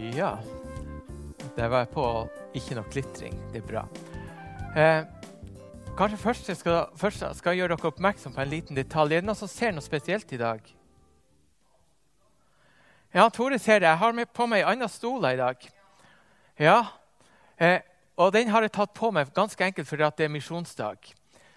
Ja, det var på ikke noe klitring. Det bra. Kanskje først skal jeg gjøre dere oppmerksom på en liten detalj. Er det noen som ser noe spesielt i dag? Ja, Tore ser det. Jeg har på meg en annen stol i dag. Ja, og den har jeg tatt på meg ganske enkelt fordi at det er misjonsdag.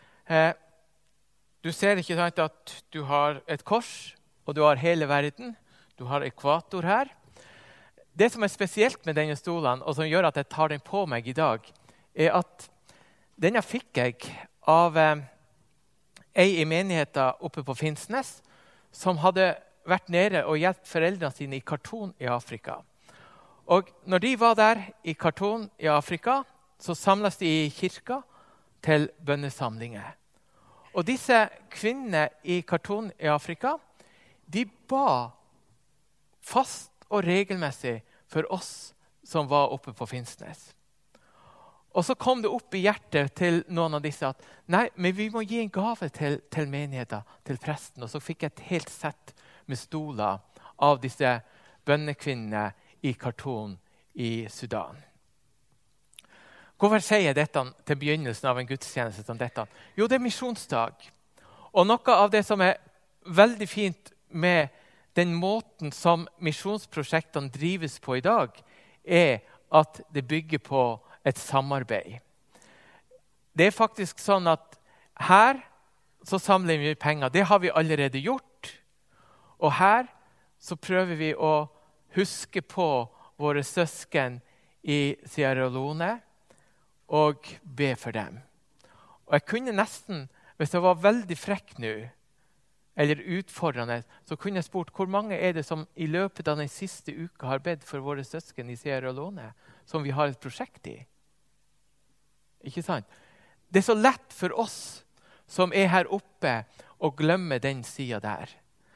Du ser ikke sant at du har et kors, og du har hele verden. Du har ekvator her. Det som er spesielt med denne stolen, og som gjør at jeg tar den på meg i dag, er at denne fikk jeg av ei i menigheten oppe på Finnsnes, som hadde vært nede og hjulpet foreldrene sine i Khartoum i Afrika. Og når de var der i Khartoum i Afrika, så samles de i kirka til bønnesamlinger. Og disse kvinnene i Khartoum i Afrika, de ba fast og regelmessig for oss som var oppe på Finnsnes. Og så kom det opp i hjertet til noen av disse at nei, men vi må gi en gave til menigheten, til presten. Og så fikk jeg et helt sett med stoler av disse bønnekvinnene i Khartoum i Sudan. Hvorfor sier jeg dette til begynnelsen av en gudstjeneste som dette? Jo, det er misjonsdag. Og noe av det som er veldig fint med den måten som misjonsprosjektene drives på i dag, er at det bygger på et samarbeid. Det er faktisk sånn at her så samler vi penger. Det har vi allerede gjort. Og her så prøver vi å huske på våre søsken i Sierra Leone og be for dem. Og jeg kunne nesten, hvis jeg var veldig frekk nå, eller utfordrende, så kunne jeg spurt hvor mange er det som i løpet av den siste uka har bedt for våre søsken i Sierra Leone, som vi har et prosjekt i. Ikke sant? Det er så lett for oss som er her oppe å glemme den siden der.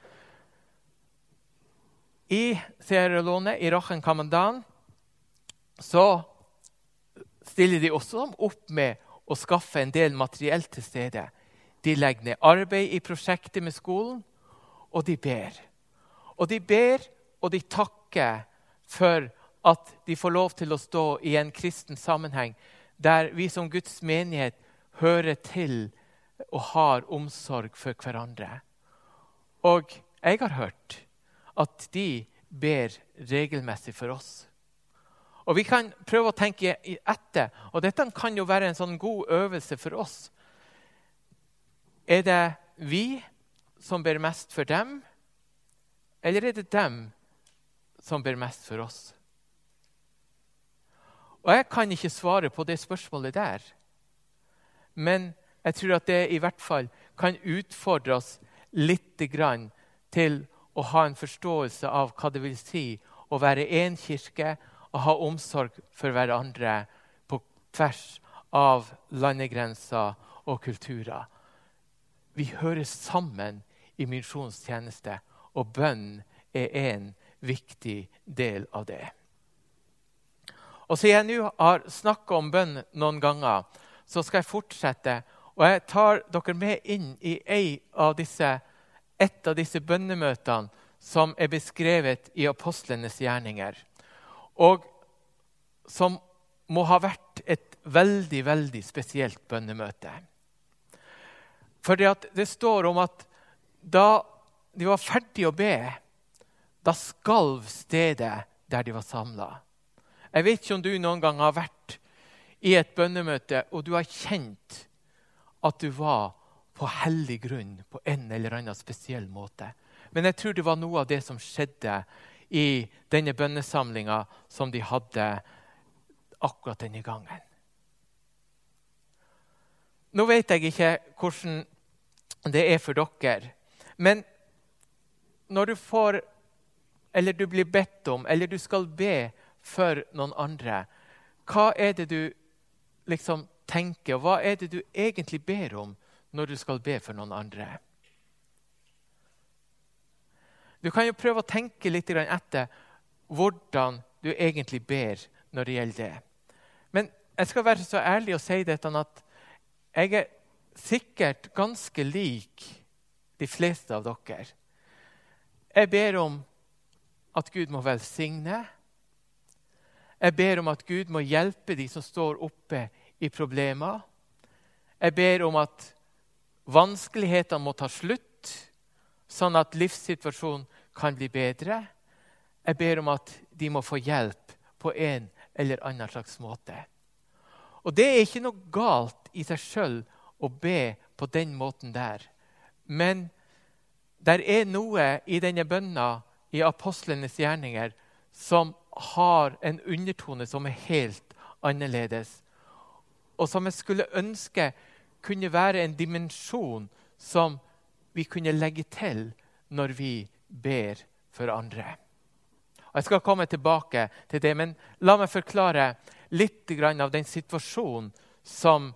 I Sierra Leone, i Rochen Kamandan, så stiller de også opp med å skaffe en del materiell til stedet. De legger ned arbeid i prosjektet med skolen, og de ber. Og de ber, og de takker for at de får lov til å stå i en kristen sammenheng, der vi som Guds menighet hører til og har omsorg for hverandre. Og jeg har hørt at de ber regelmessig for oss. Og vi kan prøve å tenke etter, og dette kan jo være en sånn god øvelse for oss. Er det vi som ber mest for dem, eller er det dem som ber mest for oss? Og jeg kan ikke svare på det spørsmålet der, men jeg tror at det i hvert fall kan utfordre oss litt grann til å ha en forståelse av hva det vil si å være en kirke og ha omsorg for hverandre på tvers av landegrenser og kulturer. Vi hører sammen i misjonstjeneste, og bønn er en viktig del av det. Og siden jeg nå har snakket om bønn noen ganger, så skal jeg fortsette. Og jeg tar dere med inn i et av disse bønnemøtene som er beskrevet i apostlenes gjerninger. Og som må ha vært et veldig, veldig spesielt bønnemøte. For det står om at da de var ferdige å be, da skalv stedet der de var samlet. Jeg vet ikke om du noen gang har vært i et bønnemøte, og du har kjent at du var på hellig grunn på en eller annen spesiell måte. Men jeg tror det var noe av det som skjedde i denne bønnesamlingen som de hadde akkurat denne gangen. Nå vet jeg ikke hvordan det er for dere, men når du får, eller du blir bedt om, eller du skal be for noen andre, hva er det du liksom tenker, og hva er det du egentlig ber om når du skal be for noen andre? Du kan jo prøve å tenke litt etter hvordan du egentlig ber når det gjelder det. Men jeg skal være så ærlig og si dette at jeg er sikkert ganske lik de fleste av dere. Jeg ber om at Gud må velsigne, Jeg ber om at Gud må hjelpe de som står oppe i problemer. Jeg ber om at vanskelighetene må ta slutt, sånn at livssituasjonen kan bli bedre. Jeg ber om at de må få hjelp på en eller annen slags måte. Og det er ikke noe galt i seg selv å be på den måten der. Men der er noe i denne bønna i apostlenes gjerninger som har en undertone som er helt annerledes. Og som jeg skulle ønske kunne være en dimensjon som vi kunne legge til når vi ber for andre. Og jeg skal komme tilbake til det, men la meg forklare litt av den situasjonen som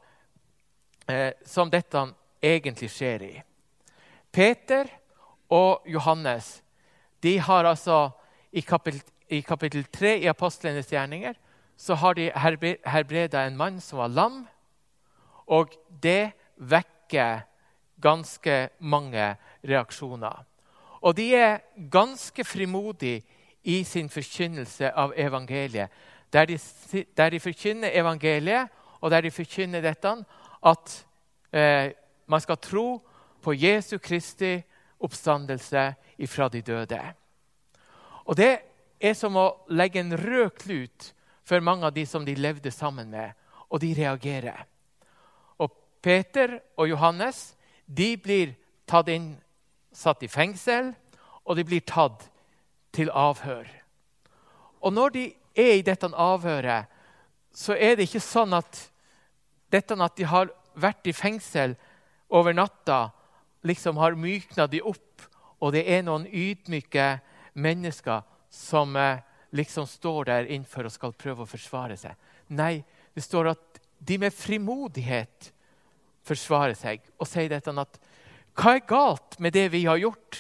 dette egentlig skjer i. Peter og Johannes, de har altså i kapittel 3 i apostlenes gjerninger, så har de helbredet en mann som var lam, og det vekker ganske mange reaksjoner. Og de er ganske frimodige i sin forkynnelse av evangeliet, der de forkynner evangeliet, og der de forkynner dette, at man skal tro på Jesu Kristi oppstandelse ifra de døde. Og det er som å legge en rød klut for mange av de som de levde sammen med, og de reagerer. Og Peter og Johannes, de blir satt i fengsel, og de blir tatt til avhør. Og når de er i dette avhøret, så er det ikke sånn at de har vært i fengsel over natta, liksom har myknet de opp, og det er noen ydmyke mennesker som liksom står der innenfor og skal prøve å forsvare seg. Nei, det står at de med frimodighet forsvarer seg og sier dette at hva er galt med det vi har gjort?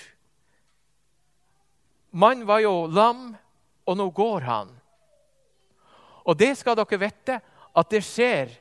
Man var jo lam, og nå går han. Og det skal dere vite, at det skjer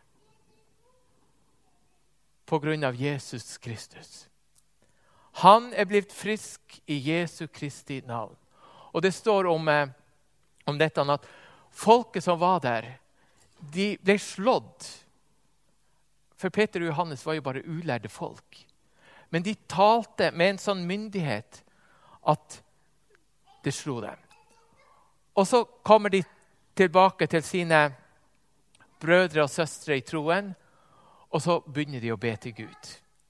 på grunn av Jesus Kristus. Han er blitt frisk i Jesu Kristi navn. Og det står om dette at folket som var der, de ble slått. For Peter og Johannes var jo bare ulærde folk. Men de talte med en sånn myndighet at det slo dem. Og så kommer de tilbake til sine brødre og søstre i troen, og så begynner de å be til Gud.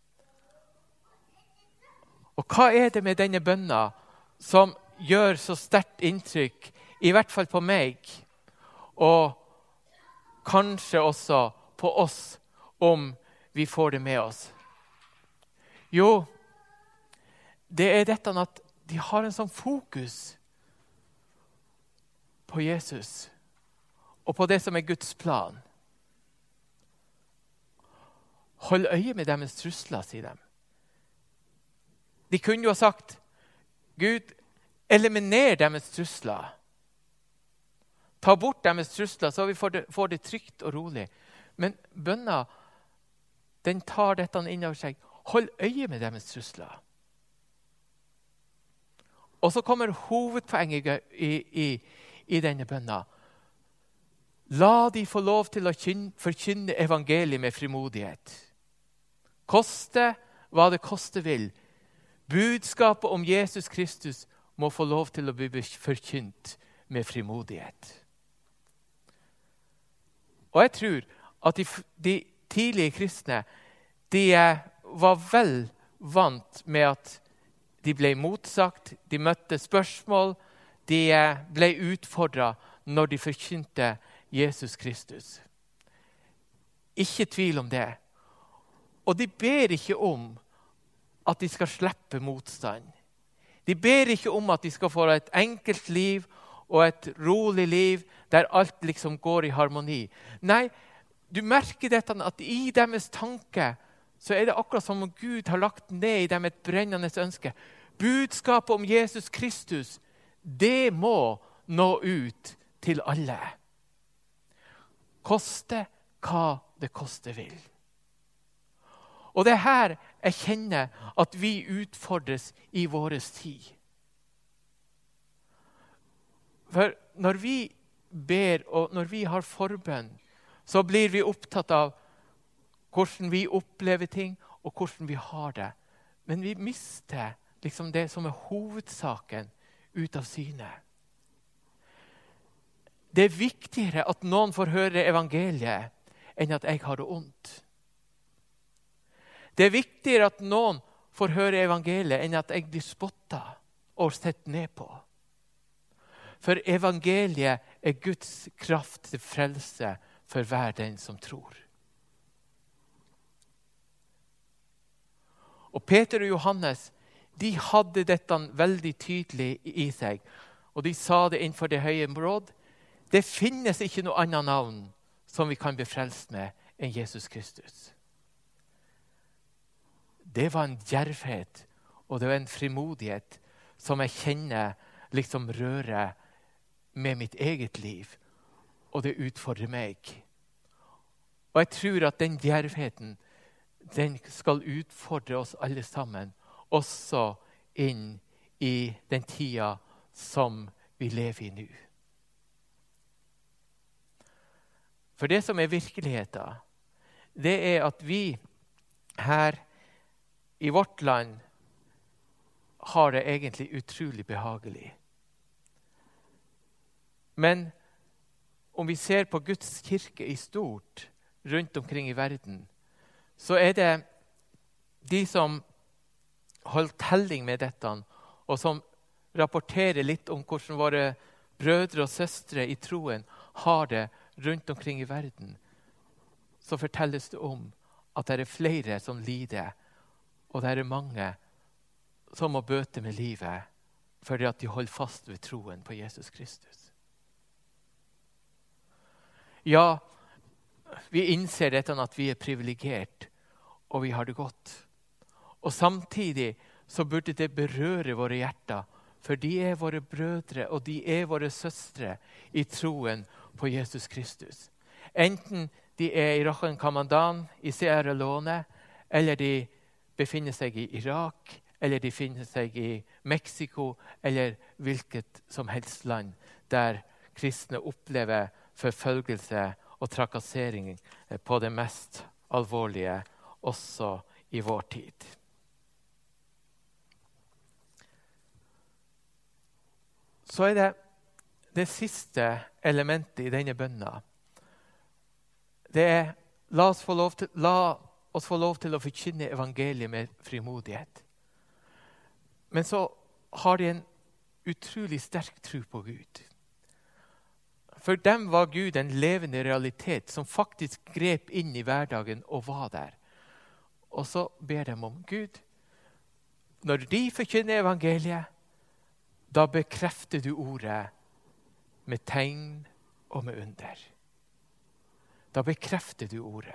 Og hva er det med denne bønna som gjør så sterkt inntrykk, i hvert fall på meg, og kanskje også på oss, om vi får det med oss? Jo, det er dette at de har en sånn fokus på Jesus, og på det som er Guds plan. Hold øye med deres trusler, sier de. De kunne jo ha sagt, Gud, eliminer deres trusler. Ta bort deres trusler, så vi får det trygt og rolig. Men bønna, den tar dette inn over seg. Hold øye med deres trusler. Og så kommer hovedpoenget i denne bønna. La de få lov til å forkynne evangeliet med frimodighet. Koste hva det koste vil. Budskapet om Jesus Kristus må få lov til å bli forkynt med frimodighet. Og jeg tror at de tidlige kristne, de var vel vant med at de ble motsagt, de møtte spørsmål, de ble utfordret når de forkynte Jesus Kristus. Ikke tvil om det. Og de ber ikke om at de skal slippe motstand. De ber ikke om at de skal få et enkelt liv og et rolig liv der alt liksom går i harmoni. Nei, du merker dette at i deres tanke så er det akkurat som om Gud har lagt ned i dem et brennende ønske. Budskapet om Jesus Kristus, det må nå ut til alle. Koste hva det koste vil. Og det er her jeg kjenner at vi utfordres i vår tid. For når vi ber, og når vi har forbønn, så blir vi opptatt av hvordan vi opplever ting, og hvordan vi har det. Men vi mister liksom det som er hovedsaken ut av syne. Det er viktigere at noen får høre evangeliet, enn at jeg har det ondt. Det er viktigere at noen får høre evangeliet, enn at jeg blir spottet og sett ned på. For evangeliet er Guds kraft til frelse for hver den som tror. Og Peter og Johannes, de hadde dette veldig tydelig i seg. Og de sa det innenfor det høye råd. Det finnes ikke noe annet navn som vi kan bli frelst med enn Jesus Kristus. Det var en djervhet, og det var en frimodighet som jeg kjenner liksom rører med mitt eget liv, og det utfordrer meg. Og jeg tror at den djervheten, den skal utfordre oss alle sammen, også inn i den tida som vi lever i nå. For det som er virkeligheten, det er at vi her i vårt land har det egentlig utrolig behagelig. Men om vi ser på Guds kirke i stort rundt omkring i verden, så er det de som holder telling med dette, og som rapporterer litt om hvordan våre brødre og søstre i troen har det rundt omkring i verden, så fortelles det om at det er flere som lider, og det er mange som må bøte med livet fordi at de holder fast ved troen på Jesus Kristus. Ja, vi innser dette at vi er privilegert, og vi har det godt. Og samtidig så burde det berøre våre hjerter, for de er våre brødre, og de er våre søstre i troen på Jesus Kristus. Enten de er i Rochen Kamadan, i Sierra Leone, eller de befinner seg i Irak, eller de befinner seg i Mexico, eller hvilket som helst land der kristne opplever forfølgelse og trakassering på det mest alvorlige, også i vår tid. Så er det siste elementet i denne bønna. Det er la oss få lov til å forkynne evangeliet med frimodighet. Men så har de en utrolig sterk tro på Gud. For dem var Gud en levende realitet som faktisk grep inn i hverdagen og var der. Og så ber de om Gud. Når de forkynner evangeliet, da bekrefter du ordet med tegn og med under. Da bekrefter du ordet.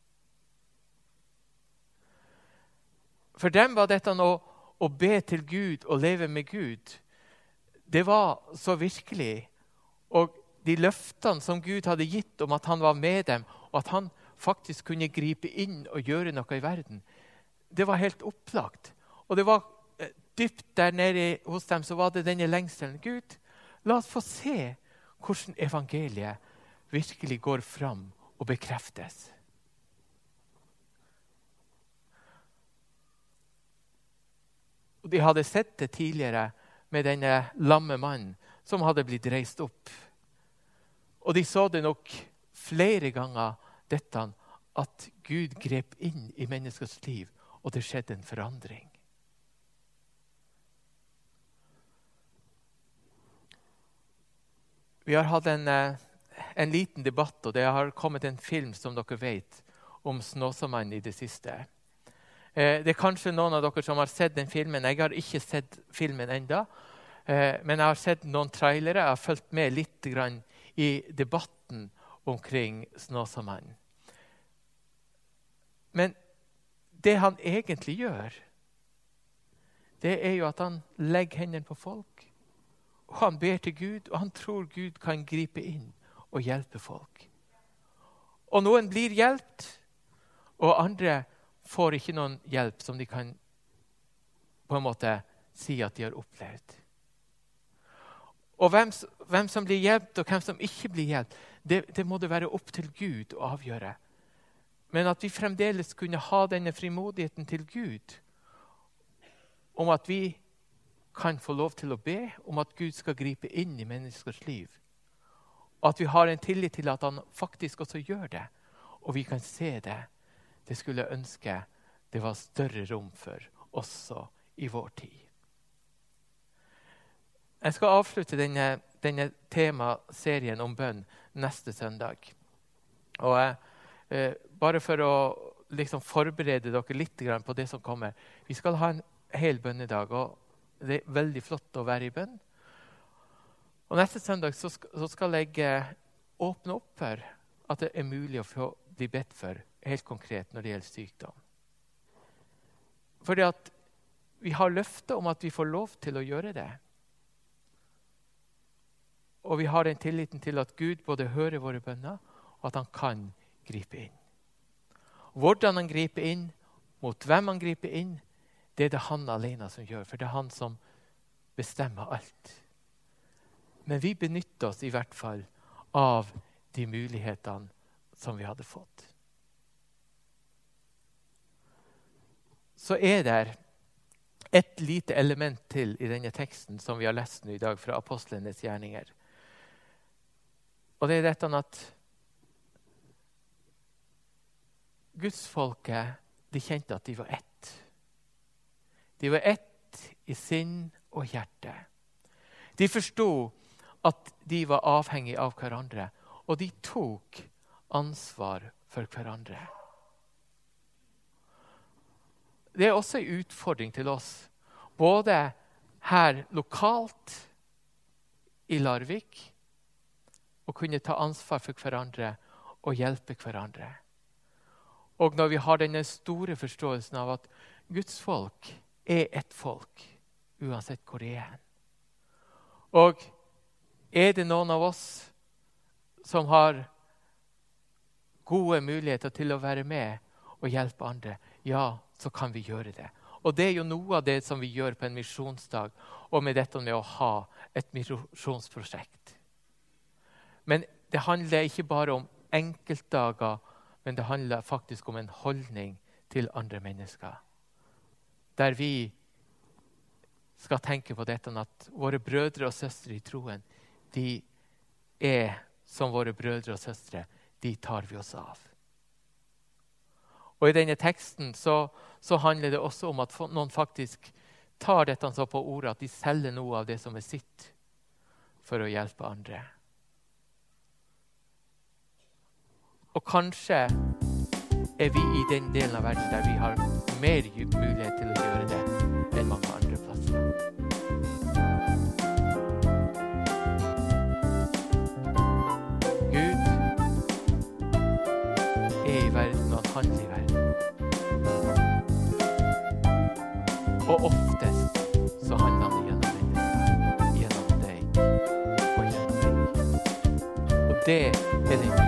For dem var dette å be til Gud og leve med Gud. Det var så virkelig. Og de løftene som Gud hadde gitt om at han var med dem, og at han faktisk kunne gripe inn og gjøre noe i verden, det var helt opplagt. Og det var dypt der nede hos dem, så var det denne lengselen. Gud, la oss få se hvordan evangeliet virkelig går fram og bekreftes. Og de hadde sett det tidligere med denne lamme mannen som hadde blitt reist opp. Og de så det nok flere ganger dette, at Gud grep inn i menneskets liv, og det skjedde en forandring. Vi har hatt en liten debatt, og det har kommet en film som dere vet, om Snåsamannen i det siste. Det er kanskje noen av dere som har sett den filmen. Jeg har ikke sett filmen enda, men jeg har sett noen trailere. Jeg har fulgt med litt grann i debatten omkring Snåsamannen. Men det han egentlig gjør, det er jo at han legger hendene på folk. Og han ber til Gud, og han tror Gud kan gripe inn og hjelpe folk. Og noen blir hjulpet, og andre får ikke noen hjelp som de kan på en måte si at de har opplevd. Og hvem som blir hjulpet, og hvem som ikke blir hjulpet, det må det være opp til Gud å avgjøre. Men at vi fremdeles kunne ha denne frimodigheten til Gud, om at vi kan få lov til å be, om at Gud skal gripe inn i menneskers liv. Og at vi har en tillit til at han faktisk også gjør det, og vi kan se det. Det skulle jeg ønske det var større rom for, også i vår tid. Jeg skal avslutte denne temaserien om bønn neste søndag. Og bare for å liksom forberede dere litt på det som kommer. Vi skal ha en hel bønnedag, og det er veldig flott å være i bønn. Og neste søndag så skal jeg åpne opp for at det er mulig å få bli bedt for, helt konkret når det gjelder sykdom. Fordi at vi har løfte om at vi får lov til å gjøre det. Og vi har den tilliten til at Gud både hører våre bønner, og at han kan gripe inn. Hvordan han griper inn, mot hvem han griper inn, det er det han alene som gjør, for det er han som bestemmer alt. Men vi benytter oss i hvert fall av de mulighetene som vi hadde fått. Så er det et lite element til i denne teksten som vi har lest nå i dag fra apostlenes gjerninger. Og det er dette at Gudsfolket, de kjente at de var ett. De var ett i sinn og hjerte. De forstod at de var avhengige av hverandre, og de tok ansvar for hverandre. Det er også en utfordring til oss, både her lokalt i Larvik, å kunne ta ansvar for hverandre og hjelpe hverandre. Og når vi har denne store forståelsen av at Guds folk er et folk, uansett hvor det er. Og er det noen av oss som har gode muligheter til å være med og hjelpe andre, ja, så kan vi gjøre det. Og det er jo noe av det som vi gjør på en misjonsdag, og med dette med å ha et misjonsprosjekt. Men det handler ikke bare om enkeltdager, men det handler faktisk om en holdning til andre mennesker. Der vi skal tenke på dette at våre brødre og søstre i troen, de er som våre brødre og søstre, de tar vi oss av. Og i denne teksten så handler det også om at noen faktisk tar dette så på ordet, at de selger noe av det som er sitt for å hjelpe andre. Og kanskje er vi i den delen av verden der vi har mer mulighet til å gjøre det enn mange andre plasser. Gud er i verden, og han handler i verden. Og oftest så handler han gjennom mennesker, gjennom deg og gjennom deg. Og det er den